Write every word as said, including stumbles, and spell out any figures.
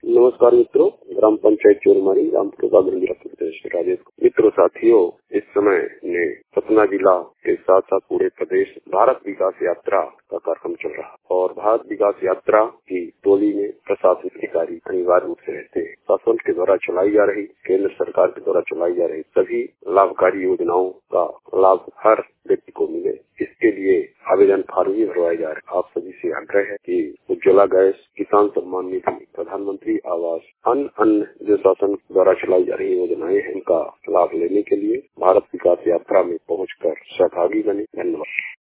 नमस्कार मित्रों, ग्राम पंचायत चोरमारी रामपुर प्रदेश राजेश। मित्रों साथियों, इस समय ने सतना जिला के साथ साथ पूरे प्रदेश भारत विकास यात्रा का कार्यक्रम चल रहा है और भारत विकास यात्रा की टोली में प्रशासनिक अधिकारी अनिवार्य रूप से रहते हैं। शासन के द्वारा चलाई जा रही, केंद्र सरकार के द्वारा चलाई जा रही सभी लाभकारी योजनाओं का लाभ हर व्यक्ति को मिले, इसके लिए आवेदन फार्म भी भरवाए जा रहे हैं। आप सभी से आग्रह है कि उज्ज्वला गैस, किसान सम्मान निधि, प्रधानमंत्री आवास, अन्य अन्य जो शासन द्वारा चलाई जा रही योजनाएं हैं, इनका लाभ लेने के लिए भारत विकास यात्रा में पहुंचकर सहभागी बने। धन्यवाद।